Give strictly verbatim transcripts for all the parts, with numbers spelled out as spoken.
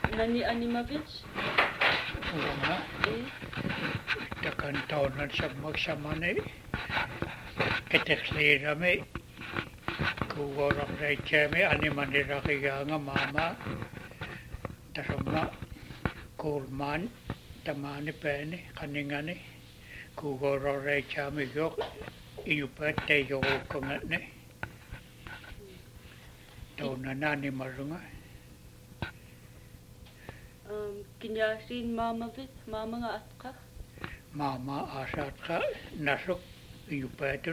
Nani Animavich? Oo nga. Takan taon na sa magsamani. Keteksirami. Kuwarang recheme animanira kaya nga mama. Tarama. Kulman. Tamani pene. Kaningani. Kuwarang recheme yok. Iyupete yok kangat ne. Taon na nani marunga. Um, kinyasin mama vit, mama nga atka. Mama asat ka nasok iyupetun.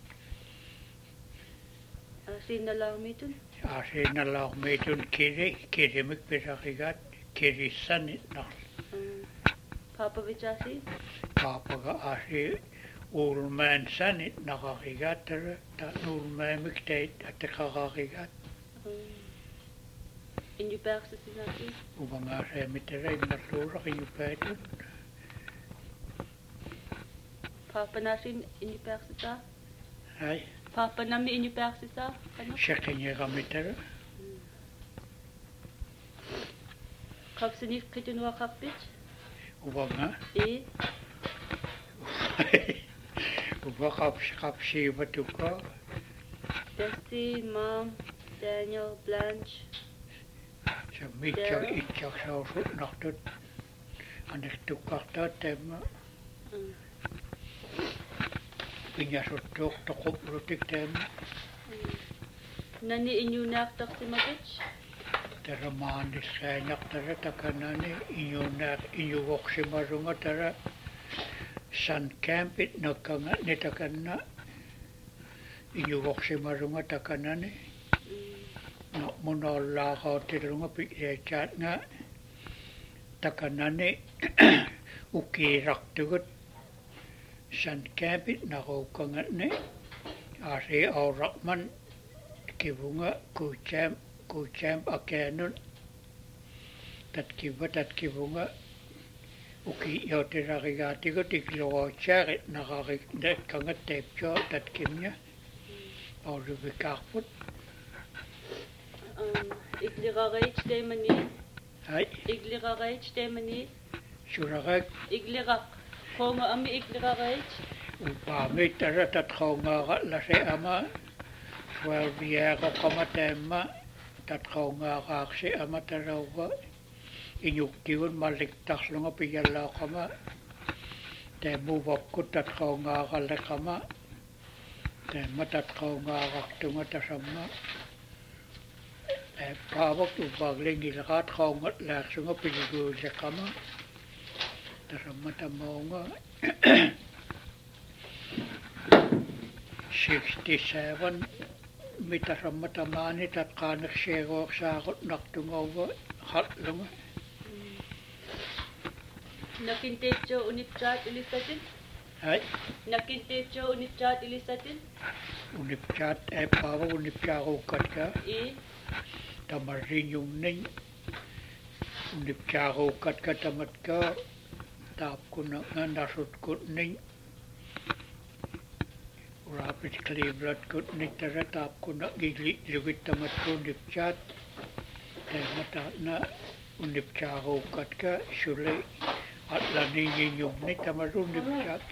Asin na lang mitun. Asin na lang mitun kiri, kiri magpisakigat, kiri sanit na. Um, Papa vit asin? Papa ka asi ulman sanit nakakigat, ta ulman magtayt at kakakigat. Um, Inyo pa sa sinabi? Ubang asa mitiray nasura iyupetun. Papa nasin inyo pa sa? Ay. Papa nami inyo pa sa? Ano? Siya kanya kami tara. Kap sinif kitun wa kapit? Ubang nga. Eh? Ubang kap kap siya batuka. Dusty, Mom, Daniel, Blanche. Sa mitjak itjak sa usut naktut. Anak tukak ta tema. Pinyasutok tokop rutik tema. Nani inyo naktak si Mavich? Tara maandis kanyak tara takanani inyo nak inyo wok si marunga tara san campit nakanga ni takana inyo wok si marunga takanani na muna lakaw tilunga pikechat nga takanani ukirak tugut san campit nakukanga ni asi aurakman kibunga kucam kucam akenun tat kiba tat kibunga uki yote rakigati ko tiklo charit nakakik det kanga tepcho tat kimnya auru bikakput Um, iglirarayt demani. Ay. Iglirarayt demani. Surakak. Iglirak. Konga ami iglirarayt. Upami tara tat konga la se ama. Twelve year ko kamatema tat konga ka se ama tara wa. Inyuktiun maliktas lunga piyala kama. Temu wakku tat konga ka le kama. Tema tat konga ka tunga tasama. Pawak tu bagling ilakat kaungat langsung apigul sa kama. Taramata mo nga. sixty-seven mitaramata manit at kanak siyego sa akot naktungawa hatlunga. Nakintecho unipchat ilisatin? Ay? Nakintecho unipchat ilisatin? Unipchat ay pawak unipchat ukat ka. Eh? Tamarin yung ning unipchako kat katamat ka tap ko na nga nasut ko ning rapid Cleveland ko ning tara tap ko na giglit tamat ko unipchat kaya mata na unipchako kat ka sulay at laningin yung ning tamar unipchat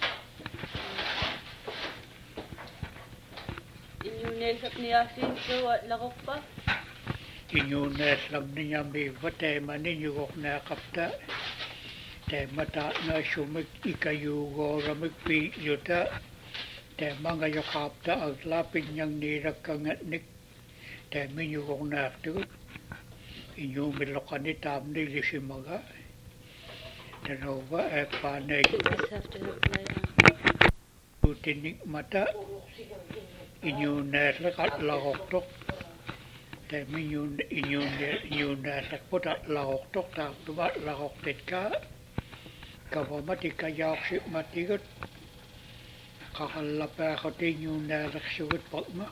Inyunesap ni Asin so at lakok pa? Inyunes lang niya miwa tema ninyo kok nakapta tema ta na sumik ikayugo ramik piyuta tema nga yakapta aglapin niyang nirak kangatnik tema ninyo kok naktugot inyo milokan ni tam ni lisimaga tanawa e panay tutinik mata inyo neslak at lakoktok Temi yun yun yun sa putat laok tok ta tubat laok tet ka kawa mati kayak si mati gut kakalapa ko tin yun na sugut pagma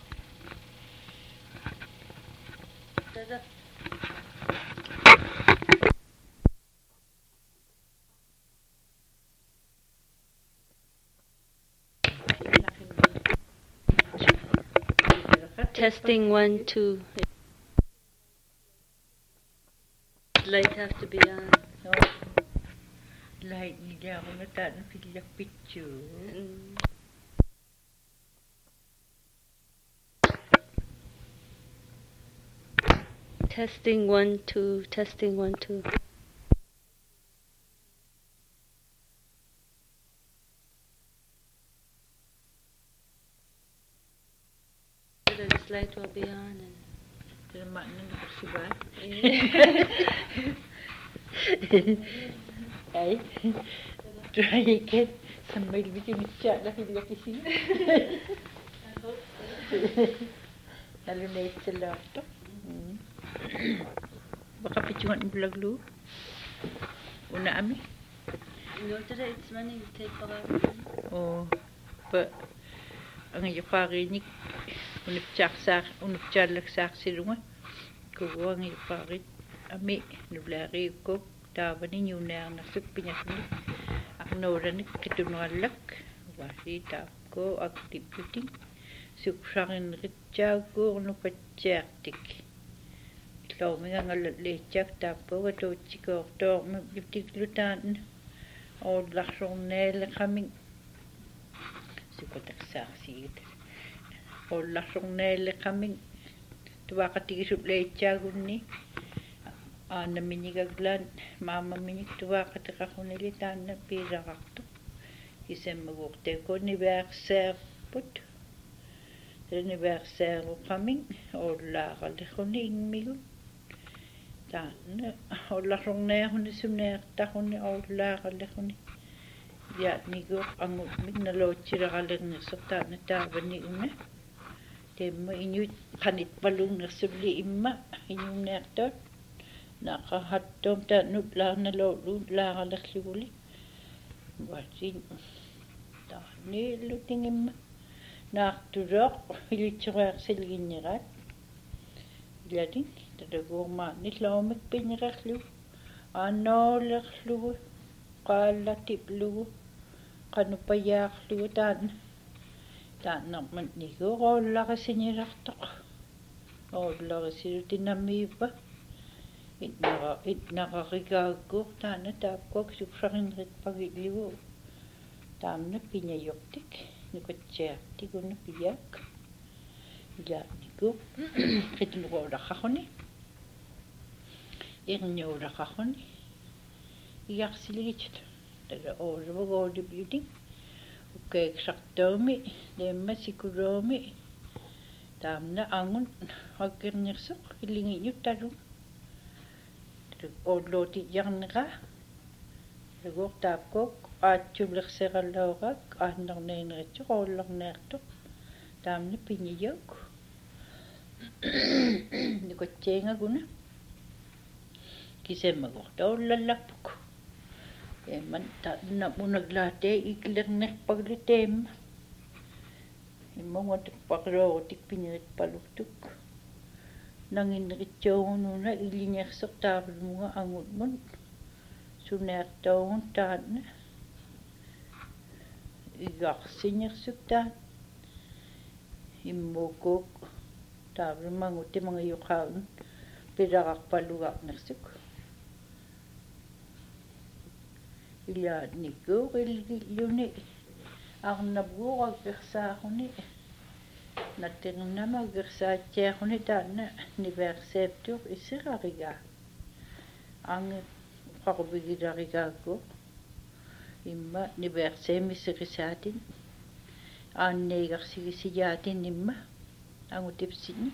Testing one two. light have to be on? No. Light niya ako na tayo pila picture. Mm. Testing one, two, testing one, two. This light will be on. And Salamat na nakasiba. Ay, try again. Sambil bikin chat lah hindi kasi. Lalo na ito sa laptop. Hmm. Baka picturean ang vlog lu. Una ami. no, today it's running. Take para. Oh, pa ang iyo parinik. Unipchak sa unipchalak sa silunga. Kuwa ang iyo parit. Ami nublari ko tawa ninyo na ang nasukpinya ko. Ang noranik kitunalak. Wasi ta ko activity. Suksarin ritja ko no patjertik. Ikaw mga ngalatletjak tapo wato chiko to mabtik lutan. O laksong nel kaming. Sukotak sa siit. O laksong nel kaming. Tuwa katikisuk letja gunni. Ana minigaglan mama minig tuwa katika kunilitan na pirakakto. Isem magukte ko anniversaire put. Anniversaire ko kaming. O lakal ko ni ingmigun. Tanne, olla ronne hon sumne ta hon olla galle hon. Ja, nigo angu minna lochira galle so ta na ta bani unne. Temma inu kanit balung na subli imma inu nertot. Naka hattom ta nutla na lo la galle khuli. Wasin ta ni luting imma. Nak turok ilitsuar selginnerat. Ladin tadagoma nitlawmek pinraklu anolaklu qalatiblu qanupayaqlu tan tannak nigo qollaqasinirartoq ollaqasirutinammiipa itnaqa itnaqarigaagguq taana taapkuak suksaqinrit pagilligu taamna piñayortik nikutsiartik unna piyak ja nigo qitnuqoraqaquni irniuraqaquni iarsiligit taga oorvugoodi beauty ukkeeksartoomi leemma sikuloomi taamna angun hakkirnirsoq illingiñuttalu ollooti yarnera tagoor taapkook aatsulerserallooqak aannerneeneritsuq oollarneertoq taamna piñiyok nikotseengaguna kisemagorta ollallapuk emman taanna munaglaate iklernerpagluteemma immongot paqloorutik piñerit paluktuk nanginneritsuugununa illinersoq taavlumuga angutmun suneertoogun taanna igarsinersuk taan immuukuk taavlumangutti mangayuqaun pilararpalugarnersuk ilaatnikku ilgilluni arnabuuqaggersaaquni nattirnama gersaatiaquni taanna niverseeptuq isirarigaa ange qarubigilarigaakku imma niverseemisirisaatin aanneegarsigisiyaatin imma angutipsini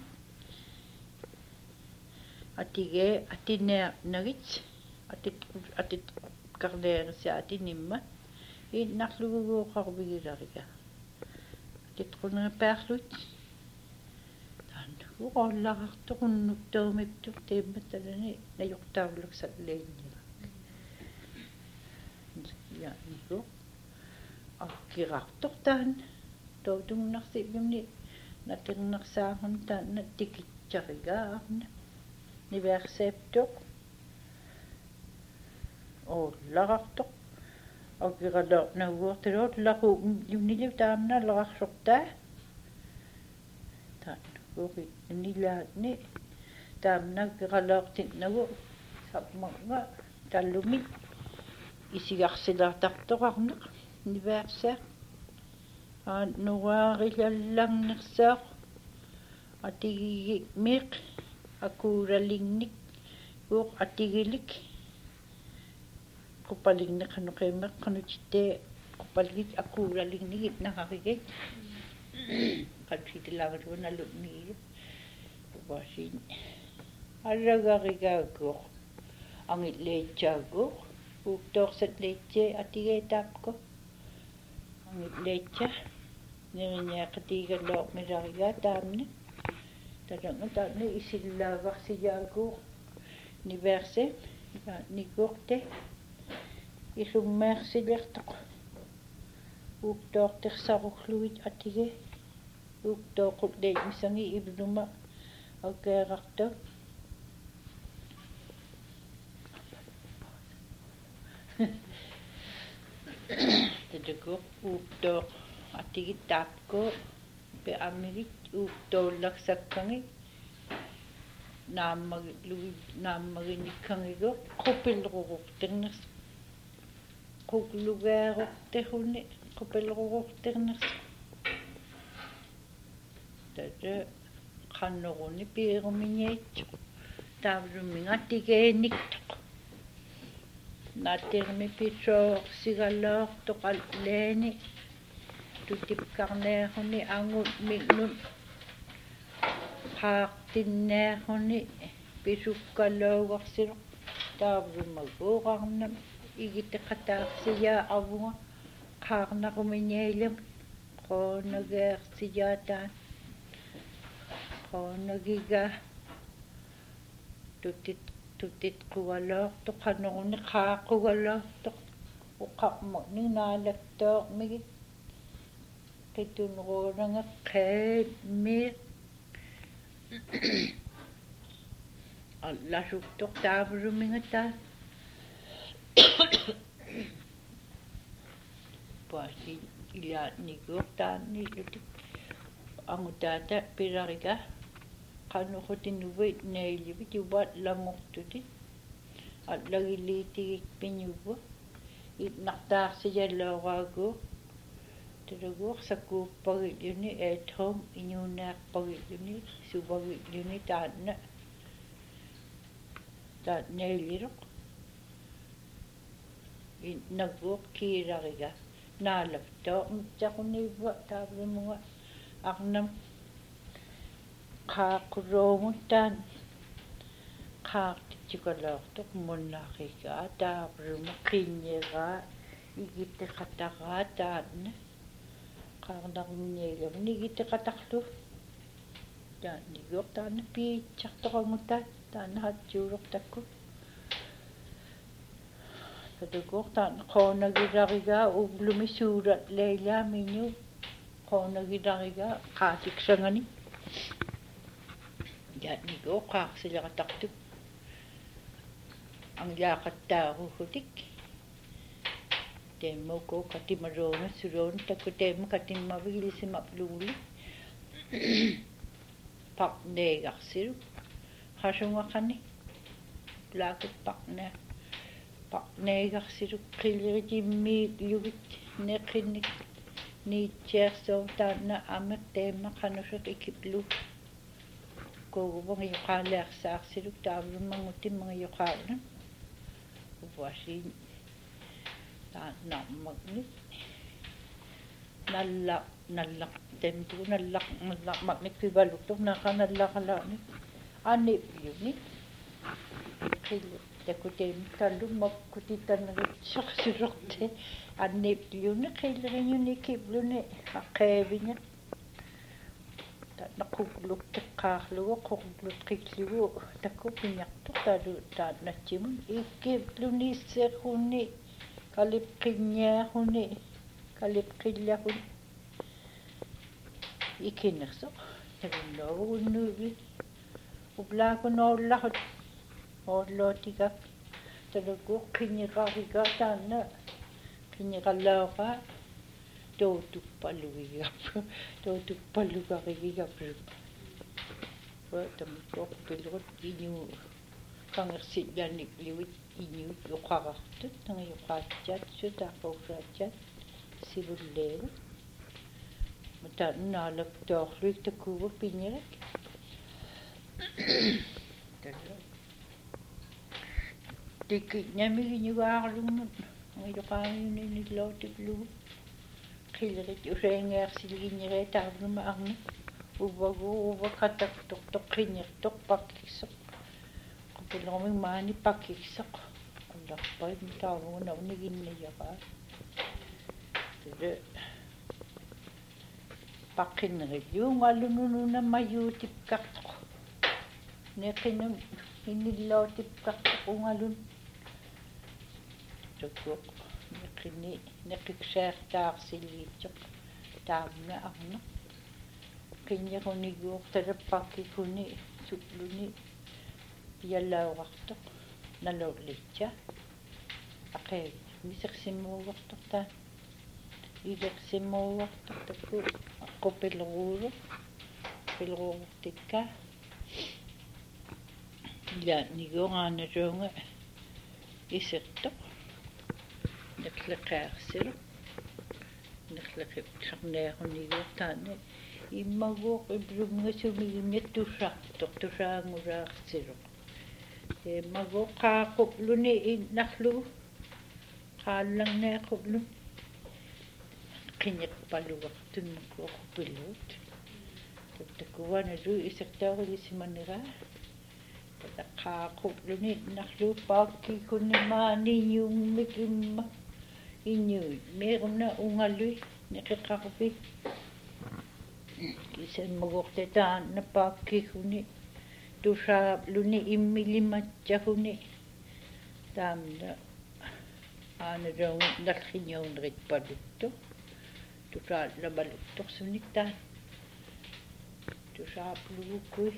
atige atinea nagit atik atit karleerisaatin imma innarluguguuqarubigilariga atitqunna paarlut tan uqollarartoqunnuttoomiptuq teemmatalani najortaarluksalleennira ja niku akkirartoq taan tootungnarsillumni natirnersaaqun taanna tikitsarigaarna niverseeptuq oollarartoq akiralo naguortaloot laqu yunnilu taamna laqarsortaa taan kuqi nilaatni taamna kiraloortinnagu Sapmanga tallumi isigarsilaartartoqarneq nivaarsaa aan nuaarilallarnersaaq atigigik miq akuulalingnik uoq atigilik qupalignneqanuqiimmeq qanutitte qupaligit akuulalingnik naqarigit qanutitilaagalunalunniigi upasin аллагаригаагуо ангиллеитсаагуо уутторсат леитси атигеэтаапко ангиллеитса нериниақатигаллоо миларигаа таамни таланга таамни исиллаагарсиаагуо ниверсе никуорте илуммеерсилертоқ ууттортерсаруглуит атиге уутторқут леитмисанги ивлума океэрарто тэдэко уутто атигиттаапко пе аммигит уутtoолларсакканги нааммаги луги нааммагиниккангиго qupilruruqternerс quglugaeruqterhunni qupilruruqternerс тэдэ qannoruni piirumiñiitsu taavlumminga tigeenniktaq naattirmi pissoorsigalloortoq alleeni tutipkarneeruni angut mignun qaartinneeruni pisukkaloogarsiloq taavlummaguuqarnam igiteqataarsiyaa avunga qaarnarumiñailam qoonageersiyaatan qoonagiga tutit tutit qugalloortoq qannoruni qaaqqugalloortoq uqarmuqni naalaktoormigi qitunruunanga qeemmiiq алласуктор таавлумингата паси ила никуортаанни лутик ангутаата пиларига qannuqutinuvat nailivit uvat langortuti аллагилиитигик пинюва итнартаарсияллоорааку тулугуор сакууппагилюни ээтхом инуунеарпагилюни супагилюни таанна таат наилилоқ иннагуоқ кииларига наалафтоо митсақунниивва таавлумуга арнам qaaqquloomuttaan qaartitsukalortoq munnaqigaa taarluma qinniraa igitteqataraa taanna qaarnarmiñailamni igitteqatarlu taanniguor taanna piitsartoqangutaa taanna hatsuulortakku taduguor taanna qoonagilarigaa uglumi suulat leilaa minu qoonagilarigaa qaatiksangani ja nigo qaarsileqatartu anglaaqattaaruugutik teemmoko katimaroona suloon takku teemma katimmavigilisima luuli paqneegarsilu hasungaqani laakut paqne paqneegarsilu qiliritimmiik yugit neqinnik niitseersoo taanna amek teemma qanusuq ikiplu kogubangi yuqaaleersaarsiluk taavlummangutimmangi yuqaalna uvasin taannarmagni nalla nallaq temtu nallaq nallaq magnik pibaluktor naqanallaqalaani anni yuni qil takutem tallummak kutitannerit sarsilorte anni yuni qilriñuni kibluni aqeeviña naqqugluk teqqaarlugu qurgluk qillugu takkupiñartu talu taannattimun ikkibluniisseerrunni kalipqinniaruni kalipqillahun ikinnersoq tagunnoogunnuugi ublaakunoollarut oorlootigak taluguq qinniqariga taanna qinniqallaaqa tootuppalugiga tootuppalugarigiga wa tamikko pilrut inu kangersillanik liwit iñuut uqarartut tangiuqaattiat sutaqausaatiat sivulleeru mataannaalak toorluik takuuva pinyerak tikkiñamigiñugaarlumut angiluqaamiuninillootiklugu qillerit useengearsilgiñeree taarnuma arna uvagu uvakataktoq toqqinnertoq pakkiksoq qupilorming maani pakkiksoq allarpai mutaarluguna uniginnayaraa tele pakkinnerilluungalunununa mayuutipkartoq neqinum innillootipkartoq ungalun tukkuq neqini neqikssaartaarsilgiitsoq taamna arna qinñeruniguurtalapakkikuni sulluni piallauqartoq nalollitsa aqeevi misersimuugertoq taa ilersimuugertoq takku aqupilruulu pilruugertikka ja niguuraanaluunga isertoq neqleqaarsilu neqleqip sarneeruniguurtaane иммагуоқ иблумгасумигимиат туссаартоқ тусаангулаарсилу иммагуоқ qaaqqupluni иннарлугу qaallangneequplu qinneqpalugartunmakkuoqupilluut tattakuvaanalu isертаорилисиманераа qaaqqupluni innarlugu paakkikunimaaniñuummik imma iñuut meeruna ungalui neqiqarpi isemmaguortataan napaakkikuni tusaapluni immilimatсагуни таамна aanaloongut nalliñuuneritpaluttu tusaallamалутторсуник таа тусааплугуккуи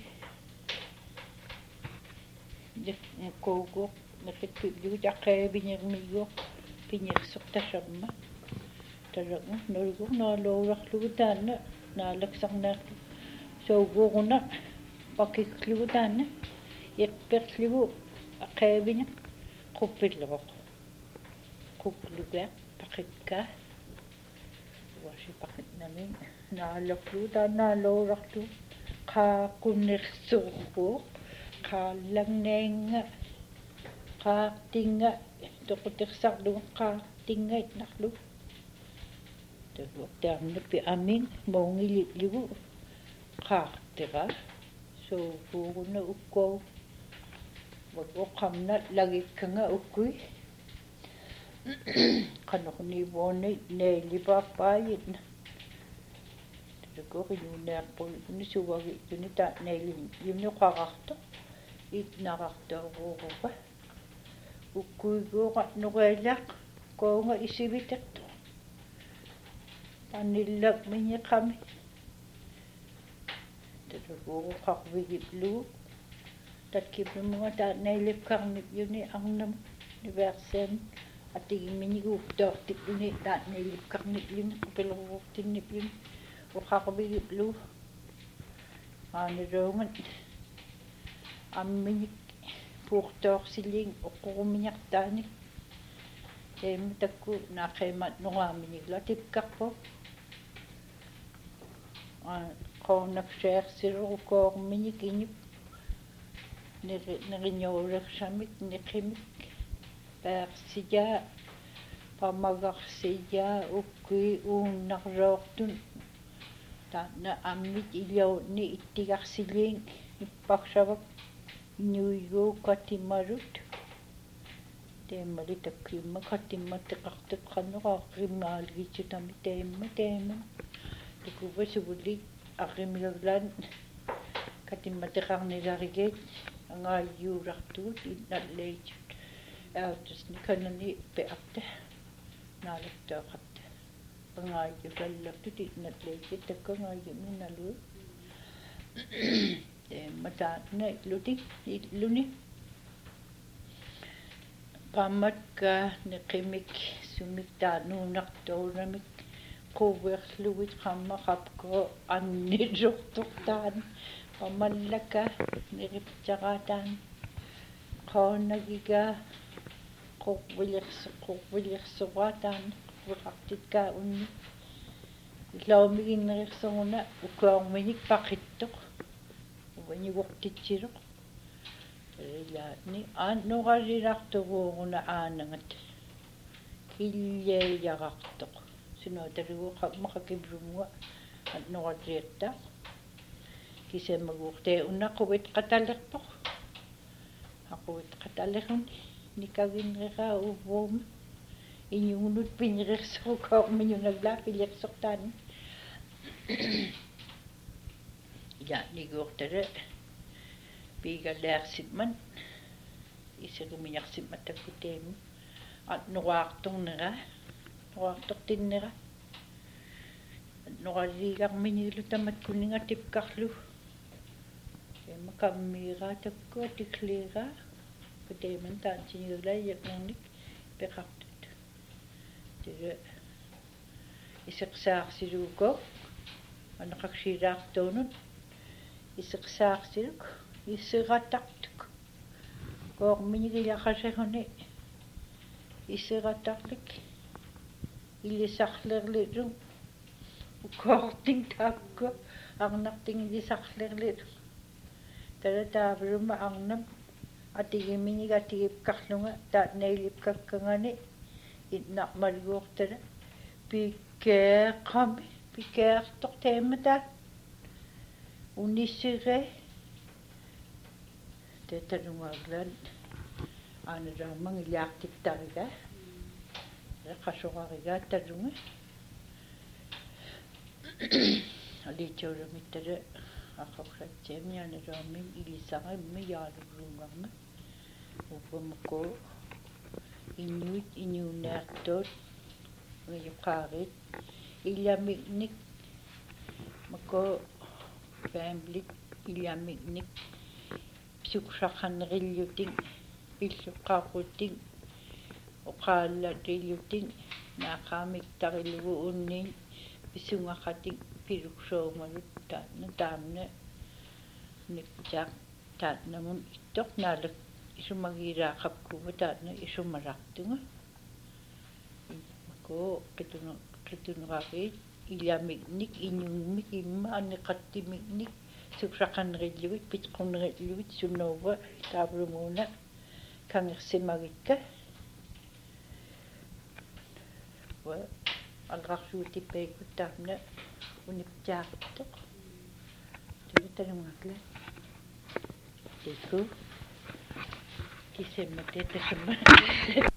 неккуугуоқ накиппиулугу таққаавинермигуоқ пинерсортасамма талагу нолгу наалоуларлугу таанна наалаксарнаарту соугууруна пакиклугу таанна ипперлугу ақаавине қуппиллероқ қупплуга пақикка уаши пақитнамин нааллаклугу тааннаалоуларлу qaaqunnersuuruq qaallangnainga qaartinga toqutirsarlugu qaartinga itnarlu taguartaarnappi amin moongilillugu qaartera suufuuguna ukkou wagoqamna lagikkanga ukkui qanorniivuuni neilipaappaayitna taguarinuunearpul unisuwagi tunita neilin yunuqararto itnarartooruurupa ukkuiguuqa nuqailaq koonga isiviterto panillak minyiqami taguuruqarvigiplugu tatkipnumuga taatnailipkarnip yuni arnam niversen atigimminiguurtoortipluni taatnailipkarnip yuni qupilruurtinnip yuni uqarvigiplugu aanaloongat амминик пууртоорсилиин оққуруmiñartaaник эм такку наақимат норааминикла тиккарпо а qoornakseersilurukoorminik iñup neri neriñoulерсамик неқимик паарсигаа памагарсигаа уккуи ууннарлоортун таана аммит илиорни иттигарсилиин иппарсавак нуйгуу катималут теммали таккиумма катимматтеқартеққаннеқарримаалгитсутами теемма теемма такувасугули арримилерлаан катимматтеқарниларигеит ангааюулартугут инналлеитут аутусни канани пеарта наалактаақатта ангааюлаллартут инналлеитут таккангааюминалу матаатна лути луни паммакка неқимик сумиктаануунартуунамик quvverlugut qammaqapko annilsortortaan pamallaka niriptarataan qaanagiga qorvillersu qorvillersuqataan quraqtikkaa unni laaumigиннерисорна укуарминик пақиттоқ уанигортитсилоқ элаани аанноралилартугууруна аанангат киллиаяақартоқ синуаталугуқа мақакиблумуа анноралиертаа кисэмагууртаа уннаққувит қаталерпоқ ақувит қаталерун никагиннераа уввуума иниунут пинерерсоқоо минунаглаа пилерсортаани я нигууртале пигалаарсимман исерумиарсимматтаккутееми аннуаартурнера нуаартортиннера нораллиигарминигилу тамат кунинга типкарлу эма каммиираа таккуа тиклиираа кутееман таантинигулаиякнерник пеқартут тиге исеқсаарсилууко анеқарсилаартуунут исеқсаарсилук иссератартук коорминигилақасагуни иссератарлик илисарлерлилу укоортин таакку арнартингилисарлерлилу тала таавлума арнам атигиминига тигипкарлунга таатнаилипкаккангани иннармалгуортала пиккеэққами пиккеэртор таамата униссире теталунгааглан аанерааман илиартиктарига эққасорарига талунга аличорамиттала аққорсатсиами аанераамин илисарамми яалугуунгарма уппамакку иннуит иниуннаартуут уйуқарит илямикник мако фэмилик илямикник суксақанериллутин пиллуққарутин оқааллатиллутин наақаамиктарилугу уннин писунгақатик пилуксоомалут таанна таамна никтаа тааннамун иттоқнаалак исумагилаақапкуга таанна исумалартунга мако қитуну қитунераавит илямикник инууммик имма анеқаттимикник суксақанериллугит питқунериллугит суннуува таавлумууна кангерсимагикка ва алрарсуутиппаикут таамна униптаартоқ тигиталунгакла теку кисемматэ тасамма